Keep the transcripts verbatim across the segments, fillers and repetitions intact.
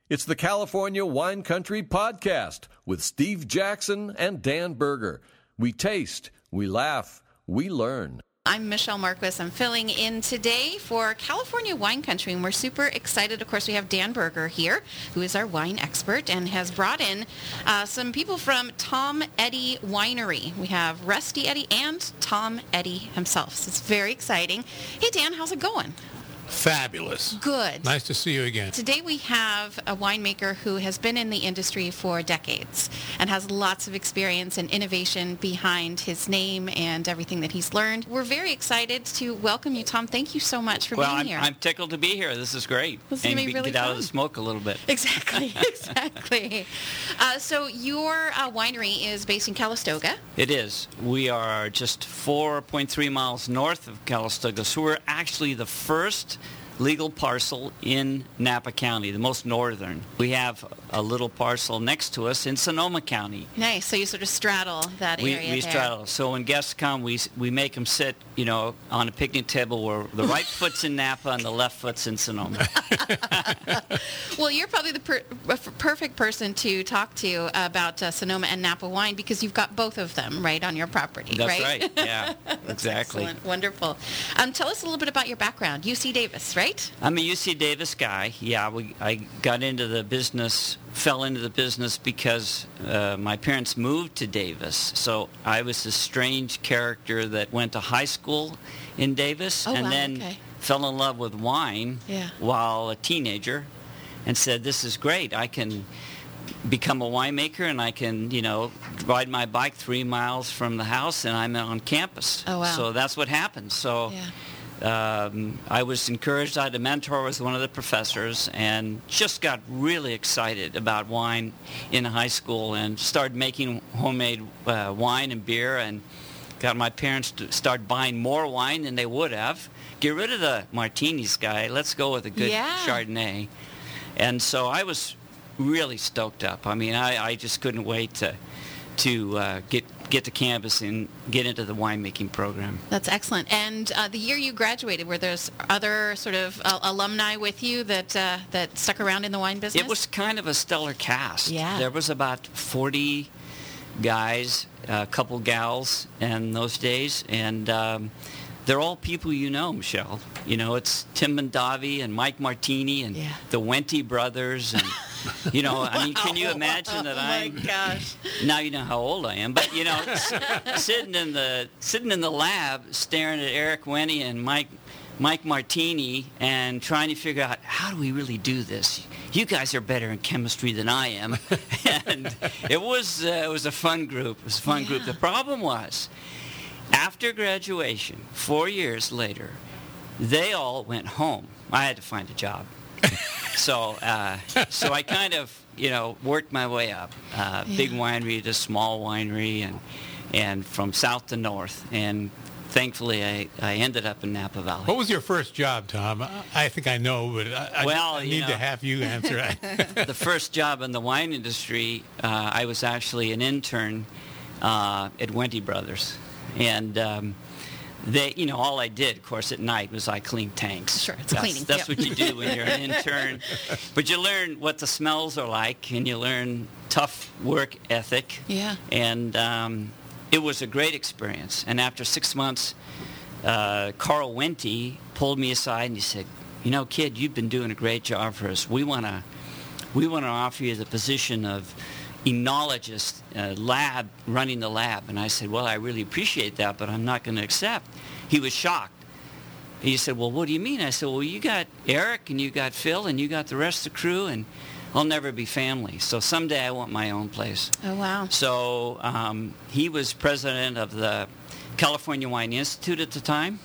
It's the California Wine Country Podcast with Steve Jackson and Dan Berger. We taste, we laugh, we learn. I'm Michelle Marquis. I'm filling in today for California Wine Country, and we're super excited. Of course, we have Dan Berger here, who is our wine expert and has brought in uh, some people from Tom Eddy Winery. We have Rusty Eddy and Tom Eddy himself. So it's very exciting. Hey, Dan, how's it going? Fabulous. Good. Nice to see you again. Today we have a winemaker who has been in the industry for decades and has lots of experience and innovation behind his name and everything that he's learned. We're very excited to welcome you, Tom. Thank you so much for well, being I'm, here. I'm tickled to be here. This is great. This is and gonna be really get out fun. of the smoke a little bit. Exactly, exactly. Uh, so your uh, winery is based in Calistoga. It is. We are just four point three miles north of Calistoga, so we're actually the first legal parcel in Napa County, the most northern. We have a little parcel next to us in Sonoma County. Nice. So you sort of straddle that We, area we there. straddle. So when guests come, we we make them sit, you know, on a picnic table where the right foot's in Napa and the left foot's in Sonoma. Well, you're probably the per- perfect person to talk to about uh, Sonoma and Napa wine because you've got both of them right on your property, That's right? right. Yeah, exactly. Excellent. Wonderful. Um, tell us a little bit about your background. U C Davis, right? I'm a U C Davis guy. Yeah, we, I got into the business, fell into the business because uh, my parents moved to Davis. So I was a strange character that went to high school in Davis Oh, and wow, then okay. fell in love with wine Yeah. while a teenager and said, this is great. I can become a winemaker and I can, you know, ride my bike three miles from the house and I'm on campus. Oh, wow. So that's what happened. So. Yeah. Um, I was encouraged. I had a mentor with one of the professors and just got really excited about wine in high school and started making homemade uh, wine and beer and got my parents to start buying more wine than they would have. Get rid of the martinis, guy. Let's go with a good Yeah. Chardonnay. And so I was really stoked up. I mean, I, I just couldn't wait to to uh, get get to campus and get into the winemaking program. That's excellent. And uh, the year you graduated, were there other sort of uh, alumni with you that uh, that stuck around in the wine business? It was kind of a stellar cast. Yeah. There was about forty guys, a couple gals in those days, and um, they're all people you know, Michelle. You know, it's Tim Mondavi and Mike Martini and Yeah. the Wente brothers, and you know, I mean, can you imagine that oh I'm? my gosh. Now you know how old I am, but you know, s- sitting in the sitting in the lab, staring at Eric Wente and Mike Mike Martini, and trying to figure out how do we really do this. You guys are better in chemistry than I am, and it was uh, it was a fun group. It was a fun Yeah. group. The problem was, after graduation, four years later, they all went home. I had to find a job. So, uh, so I kind of, you know, worked my way up. Uh, Yeah. Big winery to small winery, and and from south to north. And thankfully, I, I ended up in Napa Valley. What was your first job, Tom? I, I think I know, but I, Well, I, I you need know. to have you answer it. The first job in the wine industry, uh, I was actually an intern uh, at Wente Brothers, and. Um, They, you know, all I did, of course, at night was I cleaned tanks. Sure, it's that's, cleaning, That's yep. what you do when you're an intern. But you learn what the smells are like, and you learn tough work ethic. Yeah. And um, it was a great experience. And after six months, uh, Carl Wente pulled me aside and he said, "You know, kid, you've been doing a great job for us. We want to, we want to offer you the position of enologist, uh, lab, running the lab." And I said, "Well, I really appreciate that, but I'm not going to accept." He was shocked. He said, "Well, what do you mean?" I said, "Well, you got Eric and you got Phil and you got the rest of the crew, and I'll never be family. So someday I want my own place." Oh, wow. So um, he was president of the California Wine Institute at the time.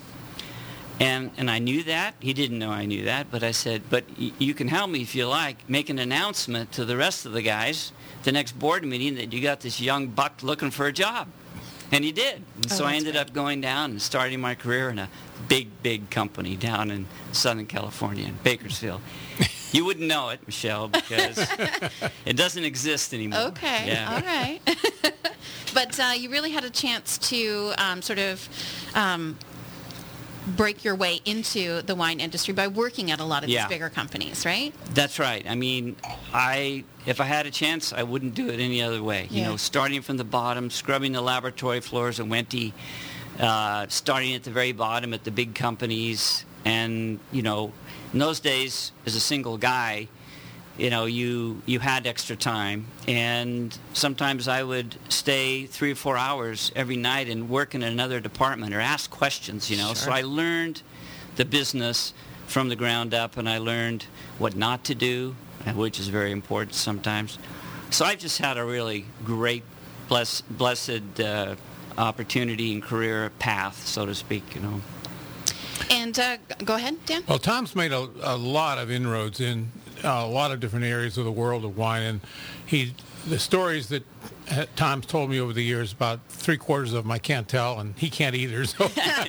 And and I knew that. He didn't know I knew that. But I said, "But y- you can help me if you like. Make an announcement to the rest of the guys, the next board meeting, that you got this young buck looking for a job." And he did. And Oh, so I that's ended great. up going down and starting my career in a big, big company down in Southern California, in Bakersfield. You wouldn't know it, Michelle, because it doesn't exist anymore. Okay. Yeah. All right. But uh, you really had a chance to um, sort of um, break your way into the wine industry by working at a lot of Yeah. these bigger companies, right? That's right. I mean, I if I had a chance, I wouldn't do it any other way. You Yeah. know, starting from the bottom, scrubbing the laboratory floors at Wente, uh, starting at the very bottom at the big companies, and you know, in those days, as a single guy, you know, you you had extra time, and sometimes I would stay three or four hours every night and work in another department or ask questions. You know, so Sure. I learned the business from the ground up, and I learned what not to do, which is very important sometimes. So I've just had a really great, bless, blessed uh, opportunity and career path, so to speak. You know. And uh, g- go ahead, Dan. Well, Tom's made a, a lot of inroads in uh, a lot of different areas of the world of wine, and he the stories that uh, Tom's told me over the years, about three quarters of them I can't tell, and he can't either. So,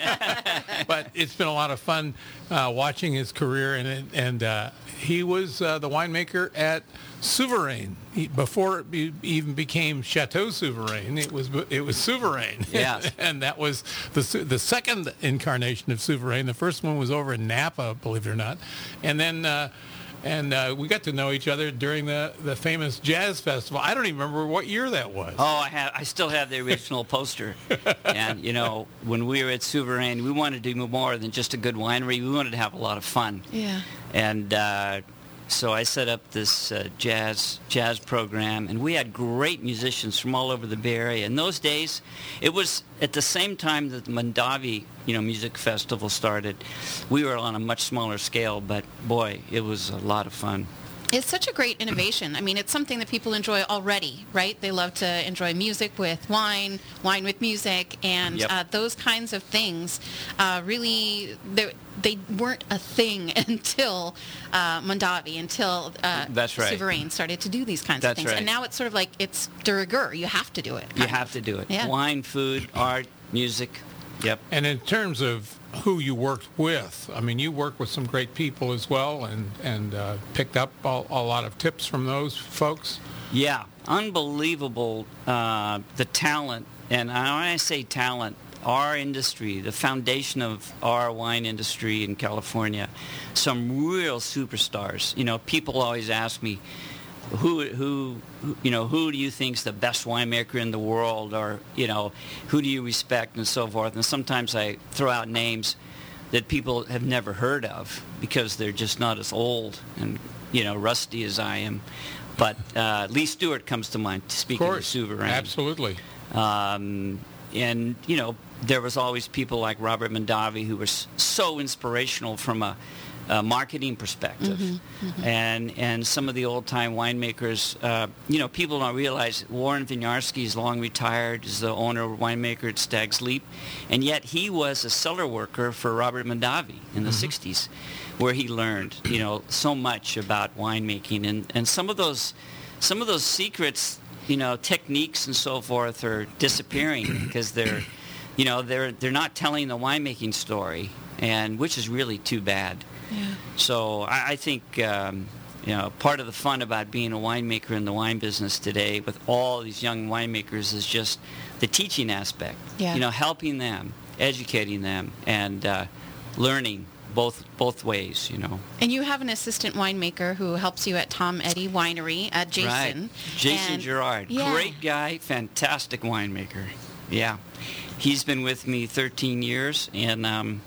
but it's been a lot of fun uh, watching his career, and it- and uh, he was uh, the winemaker at Souverain he, before it be, even became Chateau Souverain. It was it was Souverain, Yes. and that was the Sou- the second incarnation of Souverain. The first one was over in Napa, believe it or not, and then. Uh, And uh, we got to know each other during the, the famous jazz festival. I don't even remember what year that was. Oh, I have. I still have the original poster. And you know, when we were at Souverain, we wanted to do more than just a good winery. We wanted to have a lot of fun. Yeah. And uh, so I set up this uh, jazz jazz program, and we had great musicians from all over the Bay Area. In those days, it was at the same time that the Mondavi, you know, music festival started. We were on a much smaller scale, but boy, it was a lot of fun. It's such a great innovation. I mean, it's something that people enjoy already, right? They love to enjoy music with wine, wine with music, and Yep. uh, those kinds of things uh, really, they, they weren't a thing until uh, Mondavi, until uh, That's right. Souverain started to do these kinds That's of things. right. And now it's sort of like, it's de rigueur. You have to do it. You kind have of. to do it. Yeah. Wine, food, art, music. Yep. And in terms of who you worked with, I mean, you worked with some great people as well, and and uh, picked up a, a lot of tips from those folks. Yeah, unbelievable, uh, the talent. And when I say talent, our industry, the foundation of our wine industry in California, some real superstars. You know, people always ask me, who, who, who, you know, who do you think's the best winemaker in the world, or you know, who do you respect, and so forth. And sometimes I throw out names that people have never heard of because they're just not as old and you know rusty as I am. But uh, Lee Stewart comes to mind. Speaking Of of, course, Souverain, absolutely. um, and you know there was always people like Robert Mondavi who were s- so inspirational from a, a marketing perspective, Mm-hmm, mm-hmm. and and some of the old time winemakers. Uh, you know, people don't realize Warren Winiarski is long retired, is the owner or winemaker at Stag's Leap, and yet he was a cellar worker for Robert Mondavi in the Mm-hmm. sixties, where he learned you know so much about winemaking, and and some of those some of those secrets, you know, techniques and so forth are disappearing because they're, you know, they're they're not telling the winemaking story, and which is really too bad. Yeah. So I, I think, um, you know, part of the fun about being a winemaker in the wine business today with all these young winemakers is just the teaching aspect. Yeah. You know, helping them, educating them, and uh, learning both both ways. You know. And you have an assistant winemaker who helps you at Tom Eddy Winery, uh, Jason. Right. Jason And- Gerard. Yeah. Great guy, fantastic winemaker. Yeah. He's been with me thirteen years, and um,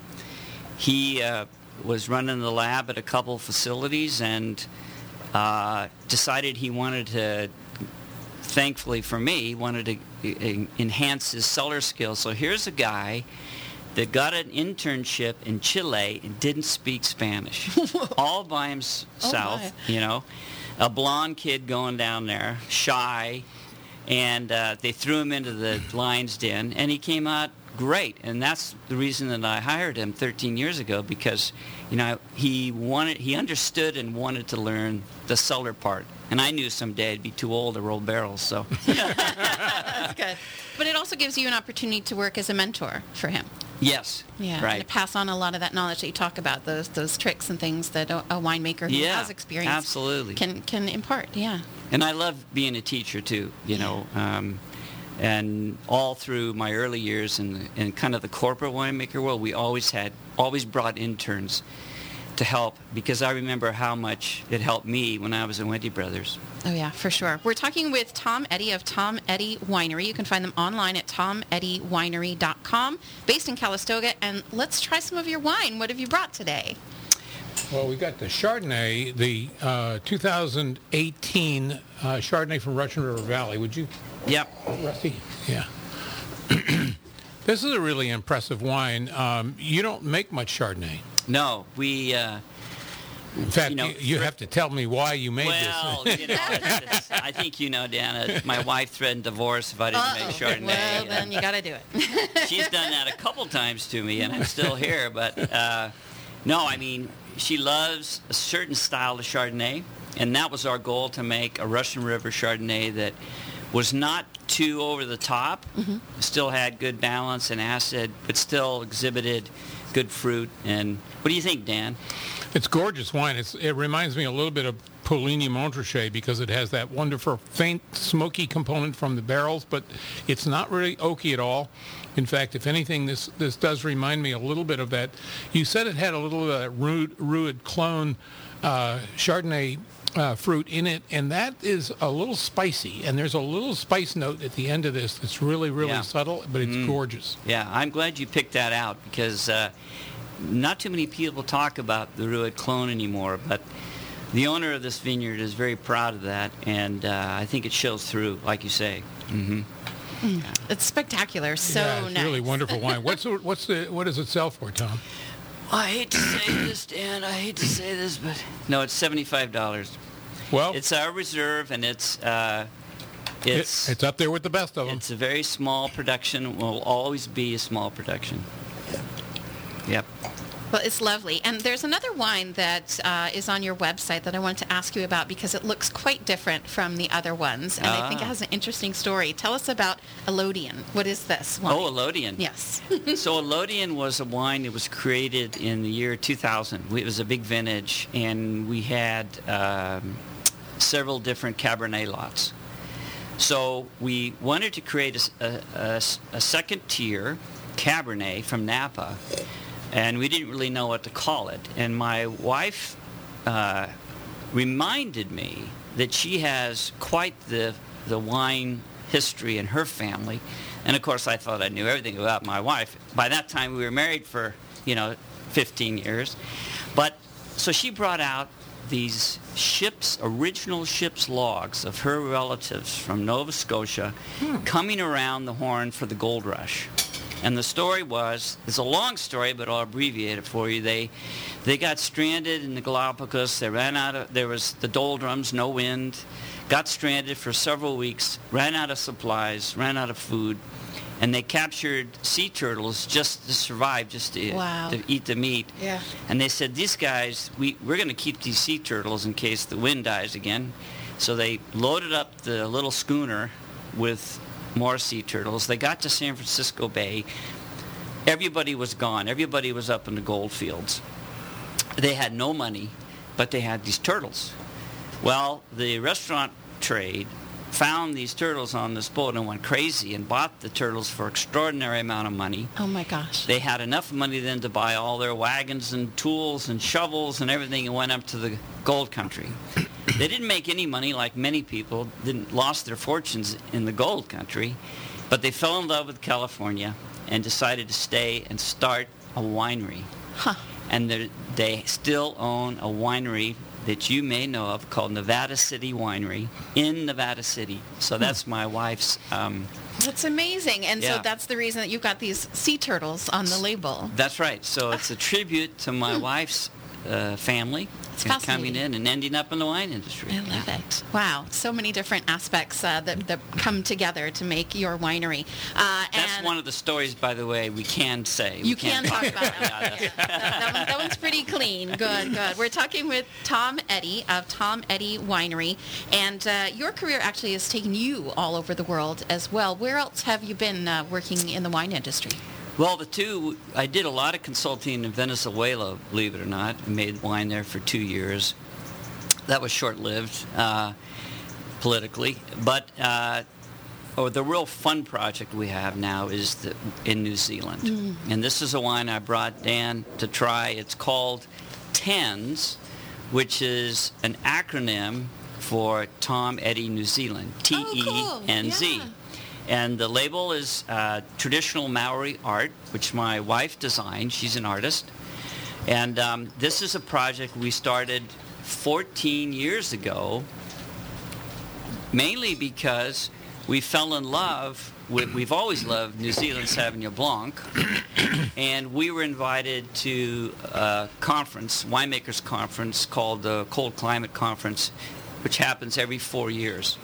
he uh, was running the lab at a couple facilities and uh, decided he wanted to, thankfully for me, wanted to uh, enhance his cellar skills. So here's a guy that got an internship in Chile and didn't speak Spanish, all by himself, my. you know, a blonde kid going down there, shy, and uh, they threw him into the lion's den, and he came out great. And that's the reason that I hired him thirteen years ago, because, you know, he wanted, he understood and wanted to learn the cellar part. And I knew someday I'd be too old to roll barrels, so. That's good. But it also gives you an opportunity to work as a mentor for him. Yes, Yeah, right. and to pass on a lot of that knowledge that you talk about, those those tricks and things that a, a winemaker who Yeah, has experience absolutely. can can impart. Yeah. And I love being a teacher too. You know, um, And all through my early years in, in kind of the corporate winemaker world, we always had, always brought interns to help, because I remember how much it helped me when I was at Wente Brothers. Oh, yeah, for sure. We're talking with Tom Eddy of Tom Eddy Winery. You can find them online at tom eddy winery dot com, based in Calistoga. And let's try some of your wine. What have you brought today? Well, we got the Chardonnay, the uh, two thousand eighteen uh, Chardonnay from Russian River Valley. Would you? Yep. Rusty? Yeah. This is a really impressive wine. Um, you don't make much Chardonnay. No, we... Uh, In fact, you, know, you, you have to tell me why you made well, this. you know, it's, it's, I think you know, Dana, my wife threatened divorce if I didn't Uh-oh. make Chardonnay. Well, then you got to do it. She's done that a couple times to me, and I'm still here. But uh, no, I mean, she loves a certain style of Chardonnay, and that was our goal, to make a Russian River Chardonnay that was not too over the top, mm-hmm. still had good balance and acid, but still exhibited good fruit. And what do you think, Dan? It's gorgeous wine. It's, it reminds me a little bit of Puligny Montrachet, because it has that wonderful faint smoky component from the barrels, but it's not really oaky at all. In fact, if anything, this this does remind me a little bit of that. You said it had a little uh, Rued, Rued clone uh, Chardonnay uh, fruit in it, and that is a little spicy. And there's a little spice note at the end of this that's really, really Yeah. subtle, but it's Mm. gorgeous. Yeah, I'm glad you picked that out, because uh, not too many people talk about the Rued clone anymore, but the owner of this vineyard is very proud of that, and uh, I think it shows through, like you say. Mm-hmm. Mm. It's spectacular. So yeah, it's nice. really wonderful wine. What's the, what's the what does it sell for, Tom? I hate to say this, Dan. I hate to say this, but no, it's seventy-five dollars. Well, It's our reserve, and it's uh, it's it, it's up there with the best of them. it's a very small production. Will always be a small production. Yep. Well, it's lovely. And there's another wine that uh, is on your website that I wanted to ask you about, because it looks quite different from the other ones. And I think it Ah. has an interesting story. Tell us about Elodian. What is this wine? Oh, Elodian. Yes. So Elodian was a wine that was created in the year two thousand. It was a big vintage, and we had um, several different Cabernet lots. So we wanted to create a, a, a second tier Cabernet from Napa, and we didn't really know what to call it. And my wife uh, reminded me that she has quite the the wine history in her family. And of course, I thought I knew everything about my wife. By that time, we were married for, you know, fifteen years. But so she brought out these ships, original ship's logs of her relatives from Nova Scotia hmm. coming around the Horn for the gold rush. And the story was, it's a long story, but I'll abbreviate it for you. They they got stranded in the Galapagos. They ran out of, there was the doldrums, no wind, got stranded for several weeks, ran out of supplies, ran out of food, and they captured sea turtles just to survive, just to, wow. to eat the meat. Yeah. And they said, these guys, we, we're going to keep these sea turtles in case the wind dies again. So they loaded up the little schooner with more sea turtles. They got to San Francisco Bay. Everybody was gone. Everybody was up in the gold fields. They had no money, but they had these turtles. Well, the restaurant trade found these turtles on this boat and went crazy and bought the turtles for extraordinary amount of money. Oh my gosh. They had enough money then to buy all their wagons and tools and shovels and everything, and went up to the gold country. They didn't make any money, like many people, didn't lost their fortunes in the gold country, but they fell in love with California and decided to stay and start a winery. Huh. And they still own a winery that you may know of called Nevada City Winery in Nevada City. So that's my wife's... Um, That's amazing. And yeah. so that's the reason that you've got these sea turtles on the label. That's right. So it's a tribute to my wife's uh, family. It's coming fascinating. in and ending up in the wine industry. I love it. Wow. So many different aspects uh, that, that come together to make your winery. Uh, That's and one of the stories, by the way, we can say. You We can can't talk about Yeah, it. that's- Yeah. That, that, one, that one's pretty clean. Good, good. We're talking with Tom Eddy of Tom Eddy Winery. And uh, your career actually has taken you all over the world as well. Where else have you been uh, working in the wine industry? Well, the two, I did a lot of consulting in Venezuela, believe it or not. I made wine there for two years. That was short-lived uh, politically. But uh, or the real fun project we have now is the, in New Zealand. Mm. And this is a wine I brought Dan to try. It's called TENZ, which is an acronym for Tom Eddy New Zealand, T E N Z. Oh, cool. Yeah. And the label is uh, traditional Maori art, which my wife designed. She's an artist. And um, this is a project we started fourteen years ago, mainly because we fell in love with, we've always loved New Zealand Sauvignon Blanc, and we were invited to a conference, winemakers conference, called the Cold Climate Conference, which happens every four years.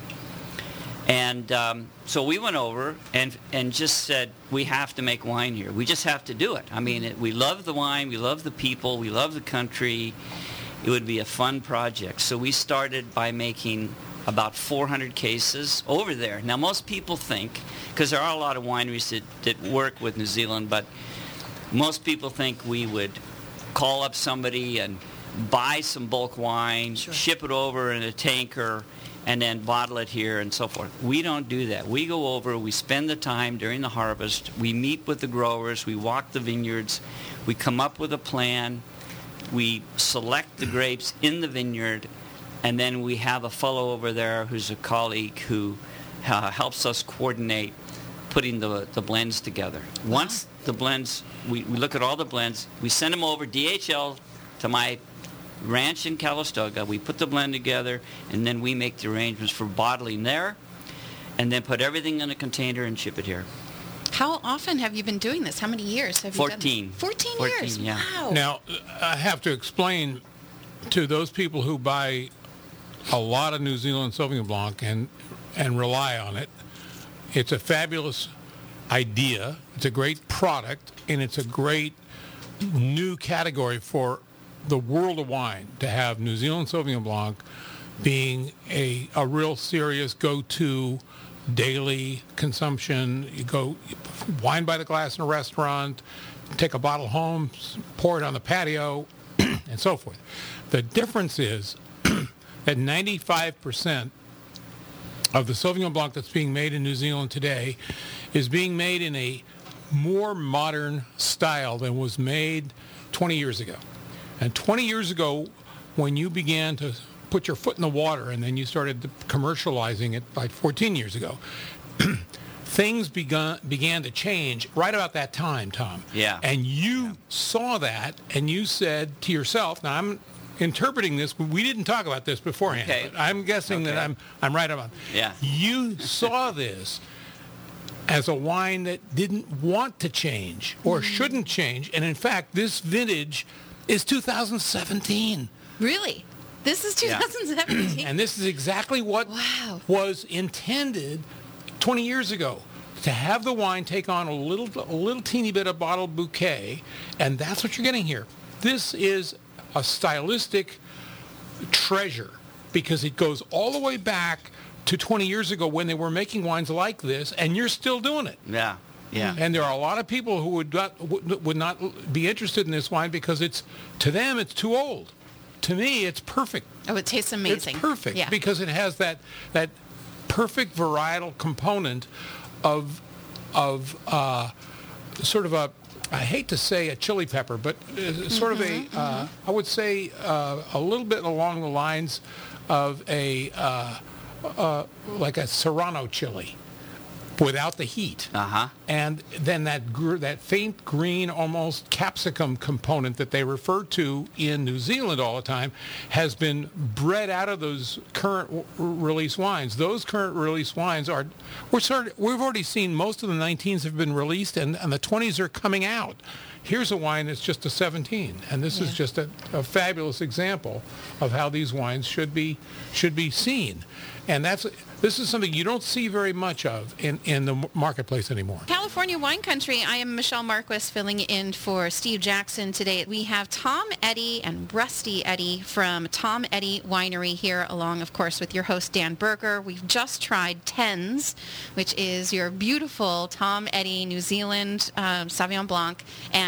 And um, so we went over and and just said, we have to make wine here. We just have to do it. I mean, it, we love the wine, we love the people, we love the country. It would be a fun project. So we started by making about four hundred cases over there. Now, most people think, because there are a lot of wineries that, that work with New Zealand, but most people think we would call up somebody and buy some bulk wine, sure. ship it over in a tanker, and then bottle it here and so forth. We don't do that. We go over, we spend the time during the harvest, we meet with the growers, we walk the vineyards, we come up with a plan, we select the grapes in the vineyard, and then we have a fellow over there who's a colleague who uh, helps us coordinate putting the, the blends together. Wow. Once the blends, we, we look at all the blends, we send them over D H L to my ranch in Calistoga. We put the blend together, and then we make the arrangements for bottling there, and then put everything in a container and ship it here. How often have you been doing this? How many years have you fourteen. done this? fourteen. fourteen years? Yeah. Wow. Now, I have to explain to those people who buy a lot of New Zealand Sauvignon Blanc and, and rely on it, it's a fabulous idea, it's a great product, and it's a great new category for the world of wine to have New Zealand Sauvignon Blanc being a, a real serious go-to daily consumption. You go wine by the glass in a restaurant, take a bottle home, pour it on the patio, and so forth. The difference is that ninety-five percent of the Sauvignon Blanc that's being made in New Zealand today is being made in a more modern style than was made twenty years ago. And twenty years ago, when you began to put your foot in the water and then you started commercializing it like fourteen years ago, things began began to change right about that time, Tom. Yeah. And you yeah. saw that, and you said to yourself, now I'm interpreting this, but we didn't talk about this beforehand. Okay. But I'm guessing okay. that I'm I'm right about it. Yeah. You saw this as a wine that didn't want to change or mm. shouldn't change. And in fact, this vintage is two thousand seventeen. Really? This is two thousand seventeen? Yeah. And this is exactly what wow. was intended twenty years ago, to have the wine take on a little, a little teeny bit of bottled bouquet, and that's what you're getting here. This is a stylistic treasure because it goes all the way back to twenty years ago when they were making wines like this, and you're still doing it. Yeah, yeah. And there are a lot of people who would not would not be interested in this wine because it's, to them, it's too old. To me, it's perfect. Oh, it tastes amazing. It's perfect yeah. because it has that that perfect varietal component of of uh, sort of a, I hate to say a chili pepper, but sort mm-hmm, of a, uh, mm-hmm. I would say uh, a little bit along the lines of a, uh, uh, like a Serrano chili without the heat. Uh-huh. And then that gr- that faint green, almost capsicum component that they refer to in New Zealand all the time has been bred out of those current w- release wines. Those current release wines are, we're sort of, we've already seen most of the nineteens have been released, and, and the twenties are coming out. Here's a wine that's just a seventeen, and this yeah. is just a, a fabulous example of how these wines should be should be seen. And that's this is something you don't see very much of in, in the marketplace anymore. California Wine Country. I am Michelle Marquis filling in for Steve Jackson today. We have Tom Eddy and Rusty Eddy from Tom Eddy Winery here, along, of course, with your host, Dan Berger. We've just tried TENZ, which is your beautiful Tom Eddy New Zealand um, Sauvignon Blanc, and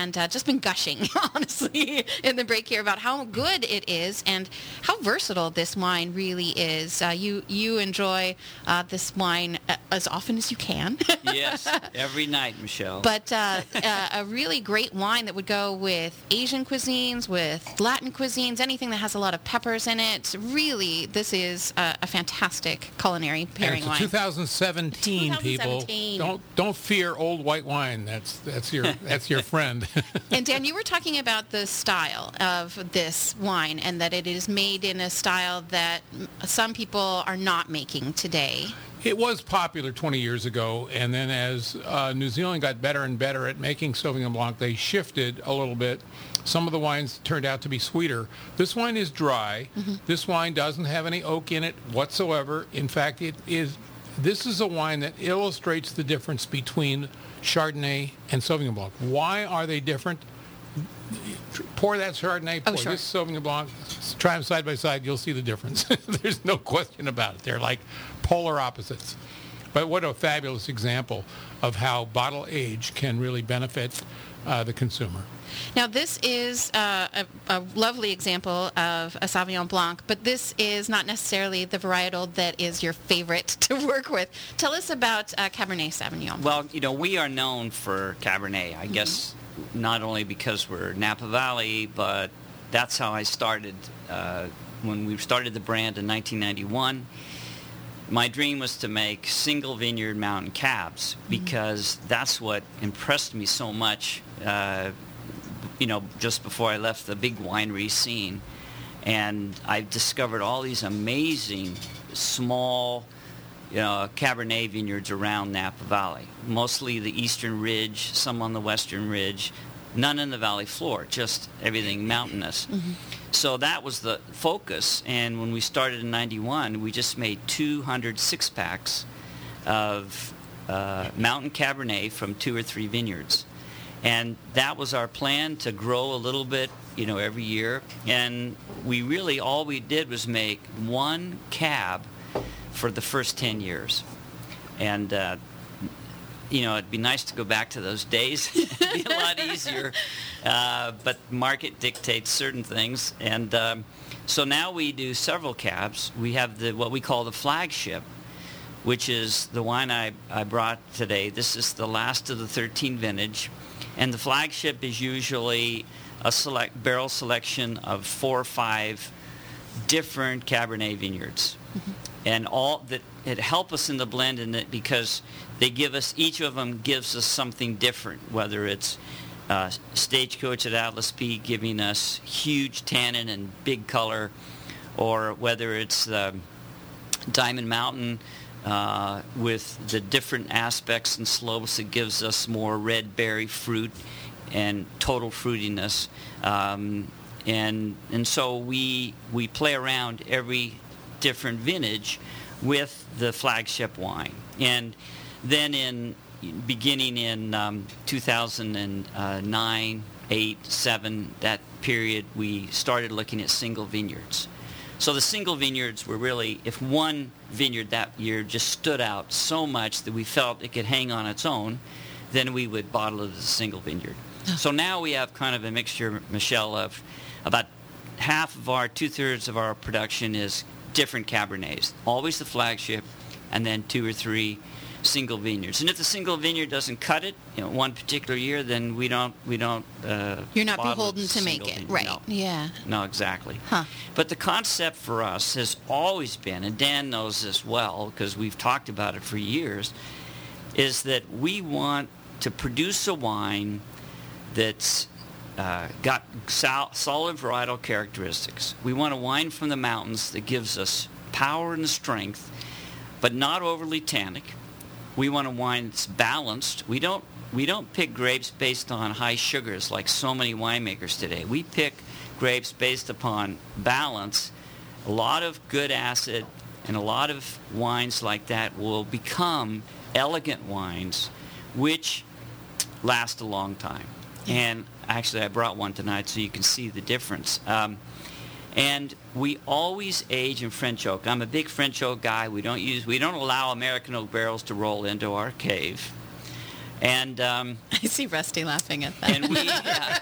and uh, just been gushing, honestly, in the break here about how good it is and how versatile this wine really is. Uh, you you enjoy uh, this wine as often as you can. Yes, every night, Michelle. But uh, uh, a really great wine that would go with Asian cuisines, with Latin cuisines, anything that has a lot of peppers in it. Really, this is a, a fantastic culinary pairing and it's wine. two thousand seventeen, people. Don't don't fear old white wine. That's that's your that's your friend. And Dan, you were talking about the style of this wine and that it is made in a style that some people are not making today. It was popular twenty years ago, and then as uh, New Zealand got better and better at making Sauvignon Blanc, they shifted a little bit. Some of the wines turned out to be sweeter. This wine is dry. Mm-hmm. This wine doesn't have any oak in it whatsoever. In fact, it is. This is a wine that illustrates the difference between Chardonnay and Sauvignon Blanc. Why are they different? Pour that Chardonnay, pour oh, sure. this Sauvignon Blanc, try them side by side, you'll see the difference. There's no question about it. They're like polar opposites. But what a fabulous example of how bottle age can really benefit uh, the consumer. Now, this is uh, a, a lovely example of a Sauvignon Blanc, but this is not necessarily the varietal that is your favorite to work with. Tell us about uh, Cabernet Sauvignon. Well, you know, we are known for Cabernet, I mm-hmm. guess, not only because we're Napa Valley, but that's how I started. Uh, when we started the brand in nineteen ninety-one, my dream was to make single vineyard mountain cabs because mm-hmm. that's what impressed me so much, uh, you know, just before I left the big winery scene. And I discovered all these amazing small you know, Cabernet vineyards around Napa Valley, mostly the Eastern Ridge, some on the Western Ridge, none in the valley floor, just everything mountainous. Mm-hmm. So that was the focus, and when we started in ninety-one, we just made two hundred six-packs of uh, mountain Cabernet from two or three vineyards. And that was our plan, to grow a little bit, you know, every year. And we really, all we did was make one cab for the first ten years. And, uh, you know, it'd be nice to go back to those days. It'd be a lot easier. Uh, but market dictates certain things. And um, so now we do several cabs. We have the what we call the flagship, which is the wine I, I brought today. This is the last of the thirteen vintage. And the flagship is usually a select barrel selection of four or five different Cabernet vineyards. Mm-hmm. And all that it help us in the blend in it because they give us, each of them gives us something different, whether it's uh, Stagecoach at Atlas Peak giving us huge tannin and big color, or whether it's the Diamond Mountain uh, with the different aspects and slopes that gives us more red berry fruit and total fruitiness. Um, and and so we we play around every different vintage with the flagship wine. And then in beginning in um, two thousand nine, eight, seven, that period, we started looking at single vineyards. So the single vineyards were really, if one vineyard that year just stood out so much that we felt it could hang on its own, then we would bottle it as a single vineyard. So now we have kind of a mixture, Michelle, of about half of our, two-thirds of our production is different Cabernets, always the flagship, and then two or three single vineyards. And if the single vineyard doesn't cut it, you know, one particular year, then we don't we don't. Uh, You're not beholden to make it, vineyard. right? No. Yeah. No, exactly. Huh. But the concept for us has always been, and Dan knows this well because we've talked about it for years, is that we want to produce a wine that's uh, got sol- solid varietal characteristics. We want a wine from the mountains that gives us power and strength, but not overly tannic. We want a wine that's balanced. We don't we don't pick grapes based on high sugars like so many winemakers today. We pick grapes based upon balance. A lot of good acid and a lot of wines like that will become elegant wines which last a long time. And actually I brought one tonight so you can see the difference. Um, And we always age in French oak. I'm a big French oak guy. We don't use, we don't allow American oak barrels to roll into our cave. And um, I see Rusty laughing at that. and we yeah.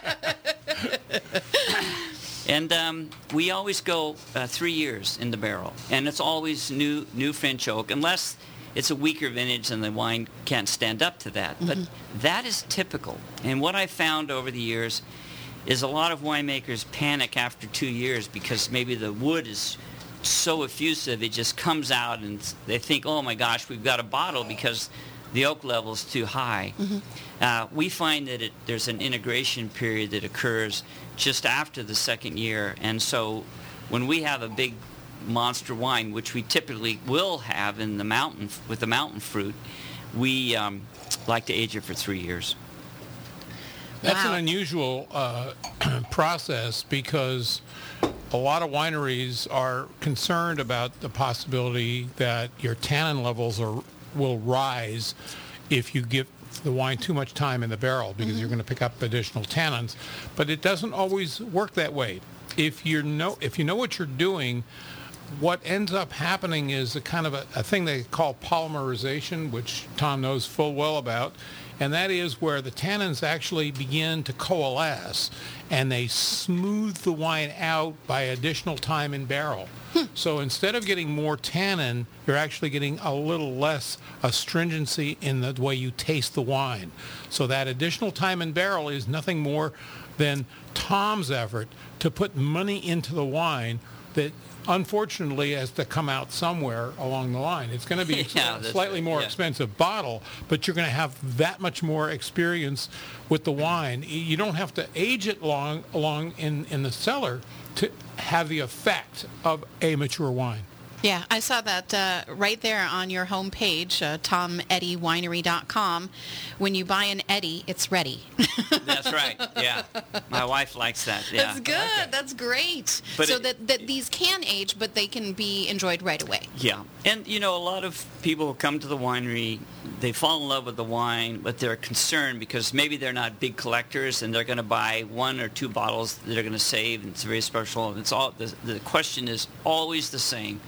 and um, we always go uh, three years in the barrel, and it's always new new French oak, unless it's a weaker vintage and the wine can't stand up to that. Mm-hmm. But that is typical. And what I found over the years is a lot of winemakers panic after two years because maybe the wood is so effusive it just comes out, and they think, oh my gosh, we've got a bottle because the oak level is too high. Mm-hmm. Uh, we find that it, there's an integration period that occurs just after the second year, and so when we have a big monster wine, which we typically will have in the mountain with the mountain fruit, we um, like to age it for three years. That's Wow. an unusual uh, process because a lot of wineries are concerned about the possibility that your tannin levels are, will rise if you give the wine too much time in the barrel, because mm-hmm. you're going to pick up additional tannins. But it doesn't always work that way. If you know, if you know what you're doing, what ends up happening is a kind of a, a thing they call polymerization, which Tom knows full well about, and that is where the tannins actually begin to coalesce, and they smooth the wine out by additional time in barrel. Hmm. So instead of getting more tannin, you're actually getting a little less astringency in the way you taste the wine. So that additional time in barrel is nothing more than Tom's effort to put money into the wine that unfortunately has to come out somewhere along the line. It's going to be yeah, a slightly right. more yeah. expensive bottle, but you're going to have that much more experience with the wine. You don't have to age it long along in, in the cellar to have the effect of a mature wine. Yeah, I saw that uh, right there on your homepage, uh, tom eddy winery dot com. When you buy an Eddy, it's ready. That's right. Yeah, my wife likes that. Yeah. That's good. Okay. That's great. But so it, that, that these can age, but they can be enjoyed right away. Yeah, and you know, a lot of people who come to the winery, they fall in love with the wine, but they're concerned because maybe they're not big collectors and they're going to buy one or two bottles that they're going to save, and it's very special. And it's all the, the question is always the same.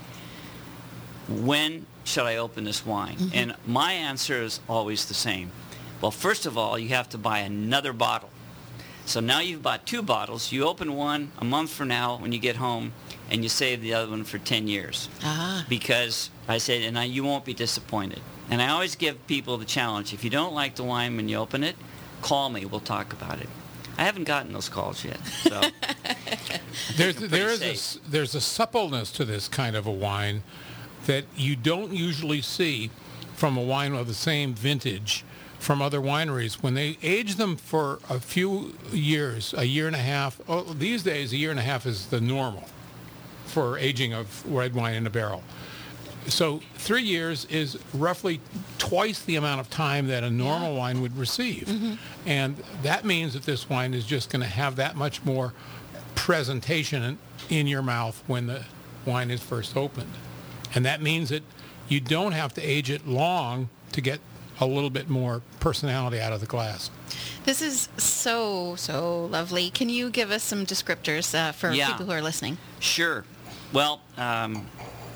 When should I open this wine? Mm-hmm. And my answer is always the same. Well, first of all, you have to buy another bottle. So now you've bought two bottles. You open one a month from now when you get home, and you save the other one for ten years. Ah. Because I said, and I, you won't be disappointed. And I always give people the challenge. If you don't like the wine when you open it, call me. We'll talk about it. I haven't gotten those calls yet. So there's, there is a, there's a suppleness to this kind of a wine that you don't usually see from a wine of the same vintage from other wineries. When they age them for a few years, a year and a half, oh, these days a year and a half is the normal for aging of red wine in a barrel. So three years is roughly twice the amount of time that a normal yeah. wine would receive. Mm-hmm. And that means that this wine is just going to have that much more presentation in, in your mouth when the wine is first opened. And that means that you don't have to age it long to get a little bit more personality out of the glass. This is so, so lovely. Can you give us some descriptors uh, for yeah. people who are listening? Sure. Well, um,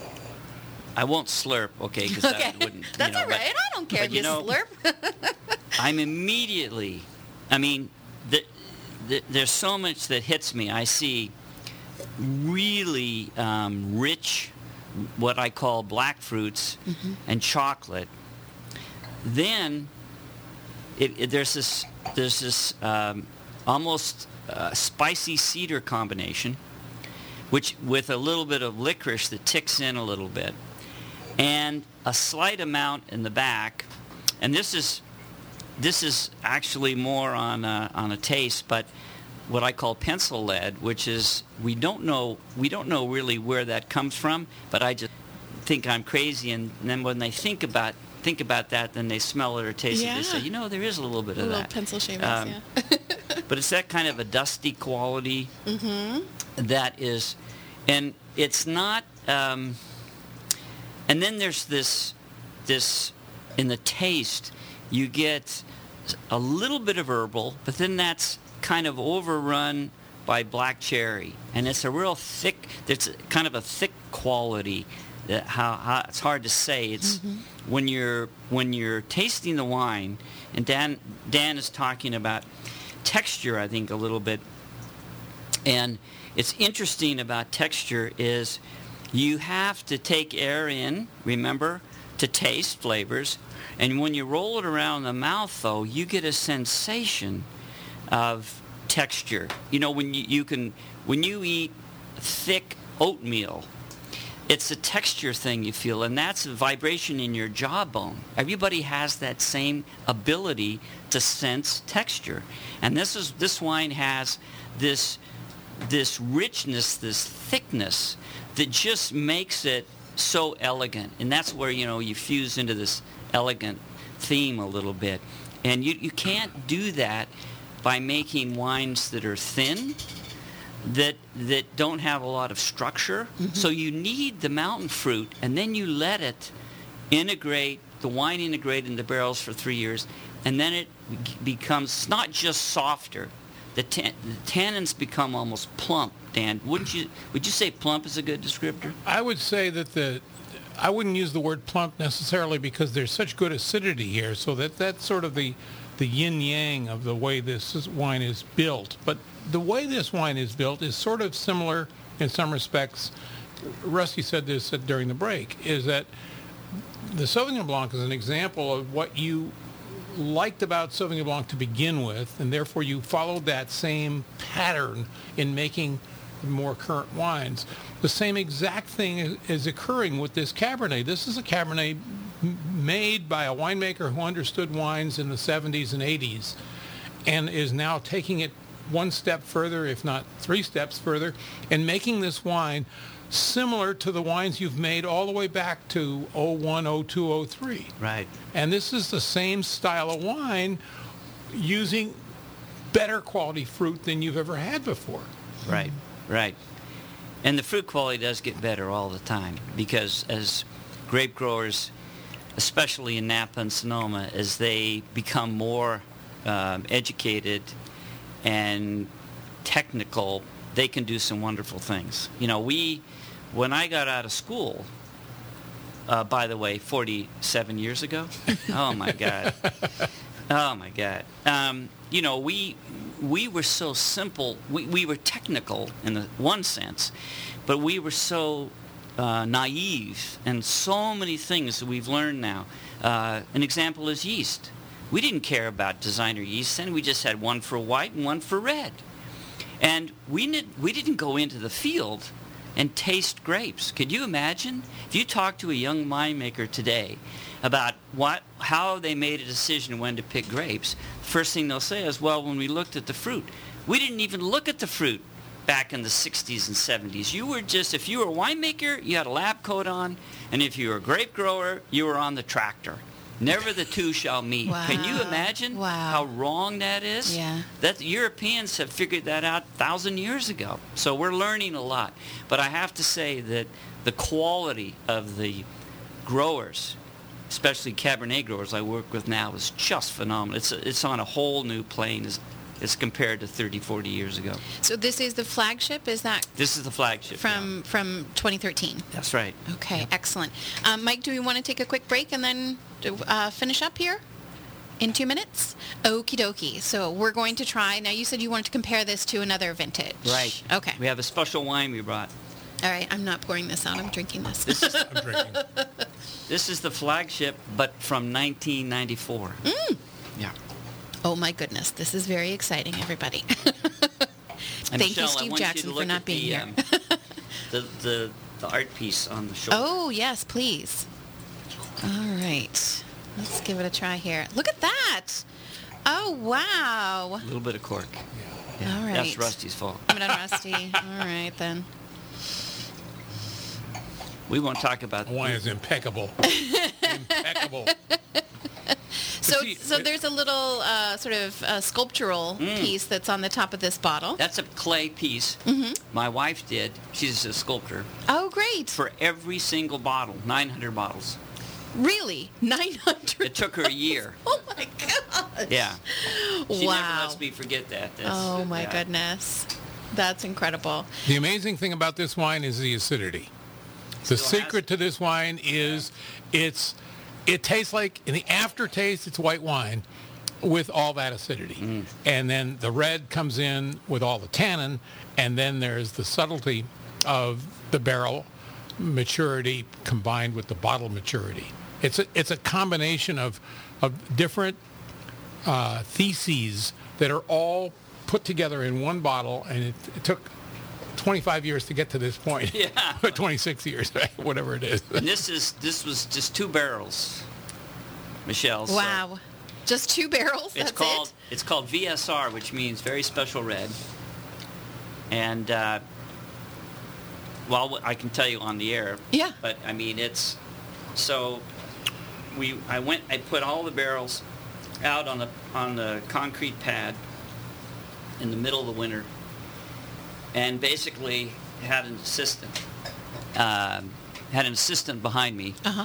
I won't slurp, okay, because okay. that wouldn't... That's you know, all right. but, I don't care if you, you know, slurp. I'm immediately... I mean, the, the, there's so much that hits me. I see really um, rich... what I call black fruits mm-hmm. and chocolate. Then it, it, there's this there's this um, almost uh, spicy cedar combination, which with a little bit of licorice that ticks in a little bit, and a slight amount in the back. And this is this is actually more on a, on a taste, but what I call pencil lead, which is we don't know we don't know really where that comes from, but I just think I'm crazy, and then when they think about think about that, then they smell it or taste yeah. it, they say, you know, there is a little bit a of little that. pencil shavings, um, yeah. But it's that kind of a dusty quality mm-hmm. that is, and it's not. Um, and then there's this this in the taste, you get a little bit of herbal, but then that's kind of overrun by black cherry, and it's a real thick, it's kind of a thick quality that how, how it's hard to say. It's mm-hmm. when you're when you're tasting the wine, and Dan Dan is talking about texture, I think, a little bit. And it's interesting about texture is you have to take air in, remember, to taste flavors. And when you roll it around the mouth, though, you get a sensation of texture. You know, when you, you can, when you eat thick oatmeal, it's a texture thing you feel, and that's a vibration in your jawbone. Everybody has that same ability to sense texture. And this is this wine has this this richness, this thickness that just makes it so elegant. And that's where, you know, you fuse into this elegant theme a little bit. And you, you can't do that by making wines that are thin, that that don't have a lot of structure. Mm-hmm. So you need the mountain fruit, and then you let it integrate, the wine integrate in the barrels for three years, and then it becomes not just softer. The, tan- the tannins become almost plump. Dan, wouldn't you? Would you say plump is a good descriptor? I would say that the, I wouldn't use the word plump necessarily because there's such good acidity here, so that that's sort of the, the yin-yang of the way this wine is built. But the way this wine is built is sort of similar in some respects. Rusty said this during the break, is that the Sauvignon Blanc is an example of what you liked about Sauvignon Blanc to begin with, and therefore you followed that same pattern in making more current wines. The same exact thing is, is occurring with this Cabernet. This is a Cabernet m- made by a winemaker who understood wines in the seventies and eighties and is now taking it one step further, if not three steps further, and making this wine similar to the wines you've made all the way back to oh one, oh two, oh three. Right. And this is the same style of wine using better quality fruit than you've ever had before. Right, right. And the fruit quality does get better all the time because as grape growers, especially in Napa and Sonoma, as they become more um, educated and technical, they can do some wonderful things. You know, we, when I got out of school, uh, by the way, forty-seven years ago, oh my God, oh my God, um, you know, we we were so simple. We we were technical in the one sense, but we were so uh, naive, and so many things that we've learned now. Uh, an example is yeast. We didn't care about designer yeast, and we just had one for white and one for red. And we, ne- we didn't go into the field and taste grapes. Could you imagine? If you talk to a young winemaker today about what, how they made a decision when to pick grapes, the first thing they'll say is, well, when we looked at the fruit. We didn't even look at the fruit back in the sixties and seventies. You were just, if you were a winemaker, you had a lab coat on, and if you were a grape grower, you were on the tractor. Never the two shall meet. Wow. Can you imagine wow. how wrong that is? Yeah. That the Europeans have figured that out a thousand years ago. So we're learning a lot. But I have to say that the quality of the growers, especially Cabernet growers I work with now, is just phenomenal. It's it's on a whole new plane as, as compared to thirty, forty years ago. So this is the flagship, is that? This is the flagship. From, yeah. from twenty thirteen. That's right. Okay, yeah. Excellent. Um, Mike, do we want to take a quick break and then uh, finish up here in two minutes? Okie dokie. So we're going to try. Now, you said you wanted to compare this to another vintage. Right. Okay. We have a special wine we brought. All right. I'm not pouring this out. I'm drinking this. This is, I'm drinking. This is the flagship, but from nineteen ninety-four. Mm. Yeah. Oh, my goodness. This is very exciting, everybody. And Thank Michelle, you, Steve Jackson, for not being the, here. um, the, the, the art piece on the shoulder. Oh, yes, please. All right. Let's give it a try here. Look at that. Oh, wow. A little bit of cork. All right. That's Rusty's fault. I'm not Rusty. All right, then. We won't talk about The wine is impeccable. Impeccable. So, see, so it- there's a little uh, sort of uh, sculptural piece that's on the top of this bottle. That's a clay piece. Mm-hmm. My wife did. She's a sculptor. Oh, great. For every single bottle, nine hundred bottles. Really? nine hundred? It took her a year. Oh, my gosh. Yeah. She Wow. never lets me forget that. That's, Oh, my yeah. goodness. That's incredible. The amazing thing about this wine is the acidity. The Still secret has- to this wine is it's it tastes like, in the aftertaste, it's white wine with all that acidity. Mm. And then the red comes in with all the tannin, and then there's the subtlety of the barrel maturity combined with the bottle maturity. It's a, it's a combination of, of different uh, theses that are all put together in one bottle, and it, it took twenty-five years to get to this point. Yeah. twenty-six years, whatever it is. And this is this was just two barrels, Michelle. so Wow. Just two barrels? it's That's called it? it's called V S R, which means very special red. And uh, well, I can tell you on the air. Yeah. But I mean, it's so we. I went. I put all the barrels out on the on the concrete pad in the middle of the winter, and basically had an assistant. Um, had an assistant behind me. Uh-huh.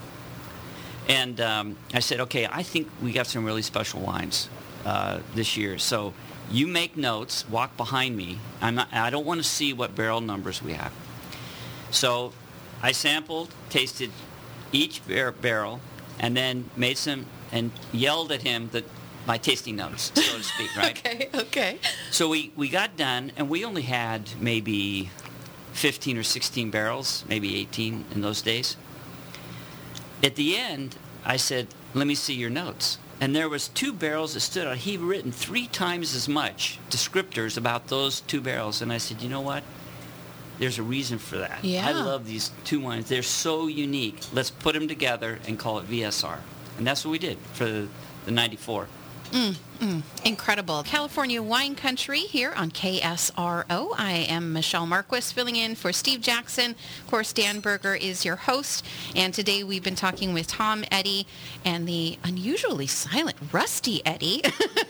And um, I said, okay, I think we got some really special wines uh, this year. So you make notes, walk behind me. I'm not, I don't want to see what barrel numbers we have. So I sampled, tasted each bar- barrel, and then made some, and yelled at him that my tasting notes, so to speak, right? Okay, okay. So we, we got done, and we only had maybe fifteen or sixteen barrels, maybe eighteen in those days. At the end, I said, let me see your notes. And there was two barrels that stood out. He'd written three times as much descriptors about those two barrels. And I said, you know what? There's a reason for that. Yeah. I love these two wines. They're so unique. Let's put them together and call it V S R. And that's what we did for the, the ninety-four. Mm, mm, incredible. California Wine Country here on K S R O. I am Michelle Marquis filling in for Steve Jackson. Of course, Dan Berger is your host. And today we've been talking with Tom Eddy and the unusually silent Rusty Eddy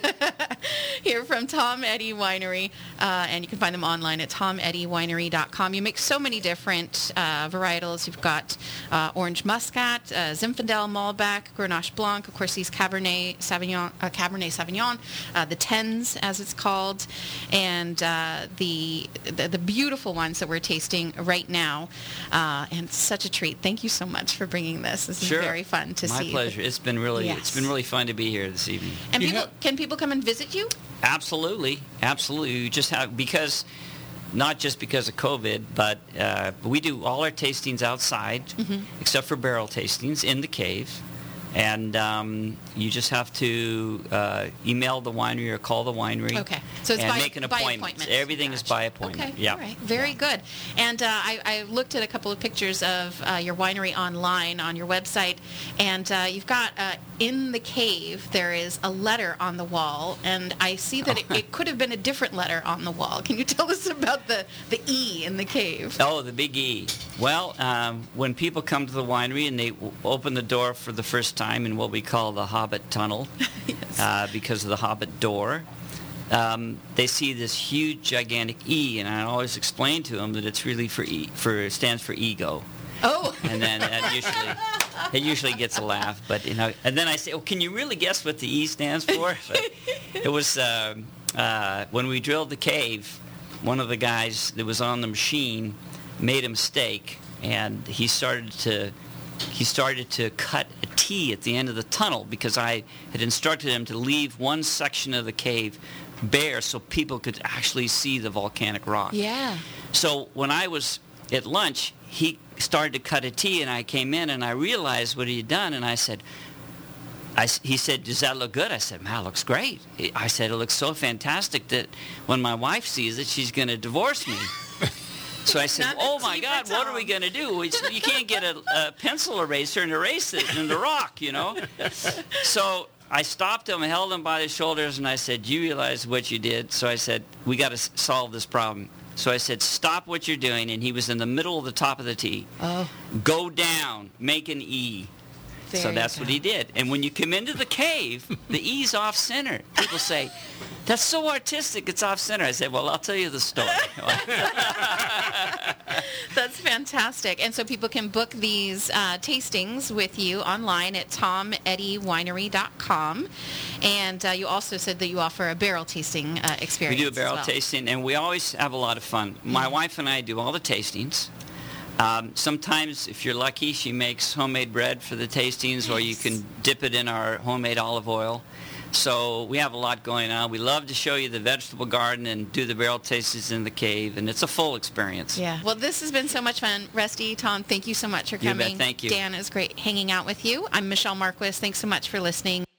here from Tom Eddy Winery. Uh, and you can find them online at tom eddy winery dot com. You make so many different uh, varietals. You've got uh, Orange Muscat, uh, Zinfandel, Malbec, Grenache Blanc, of course, these Cabernet Sauvignon, uh, Cabernet Sauvignon, uh, the tens, as it's called, and uh, the, the the beautiful ones that we're tasting right now. Uh, and such a treat. Thank you so much for bringing this. This is Sure. very fun to My see. My pleasure. It's been really Yes. it's been really fun to be here this evening. And You people, have- can people come and visit you? Absolutely, absolutely. You just have because, not just because of COVID, but uh, we do all our tastings outside, Mm-hmm. except for barrel tastings in the cave, and um, you just have to uh, email the winery or call the winery. Okay, so it's and by, make an by appointment. appointment. Everything is Gotcha. by appointment. Okay, Yeah. all right, very good. And uh, I, I looked at a couple of pictures of uh, your winery online on your website, and uh, you've got uh, in the cave there is a letter on the wall, and I see that it, it could have been a different letter on the wall. Can you tell us about the the E in the cave? Oh, the big E. Well, um, when people come to the winery and they w- open the door for the first time in what we call the Hobbit Tunnel, Yes. uh, because of the Hobbit door, um, they see this huge, gigantic E, and I always explain to them that it's really for E, for it stands for ego, Oh, and then that usually it usually gets a laugh. But you know, and then I say, "Oh, can you really guess what the E stands for?" But it was um uh, when we drilled the cave. One of the guys that was on the machine made a mistake, and he started to he started to cut a T at the end of the tunnel because I had instructed him to leave one section of the cave bare so people could actually see the volcanic rock. yeah. So when I was at lunch, he started to cut a T, and I came in and I realized what he had done, and I said, I, he said, does that look good? I said, man, it looks great. I said, it looks so fantastic that when my wife sees it, she's going to divorce me. So I said, Not oh a my T for God, what are Tom. we going to do? It's, you can't get a, a pencil eraser and erase it in the rock, you know? So I stopped him, held him by the shoulders, and I said, you realize what you did? So I said, we got to s- solve this problem. So I said, stop what you're doing. And he was in the middle of the top of the T. Oh, Go down, make an E. there So you that's go. what he did. And when you come into the cave, the E's off center. People say, that's so artistic, it's off center. I said, well, I'll tell you the story. That's fantastic. And so people can book these uh, tastings with you online at tom eddy winery dot com. And uh, you also said that you offer a barrel tasting uh, experience. We do a barrel as well. tasting, and we always have a lot of fun. My wife and I do all the tastings. Um, sometimes, if you're lucky, she makes homemade bread for the tastings, or you can dip it in our homemade olive oil. So we have a lot going on. We love to show you the vegetable garden and do the barrel tastings in the cave, and it's a full experience. Yeah. Well, this has been so much fun. Rusty, Tom, thank you so much for You bet. coming. Thank you. Dan, it was great hanging out with you. I'm Michelle Marquis. Thanks so much for listening.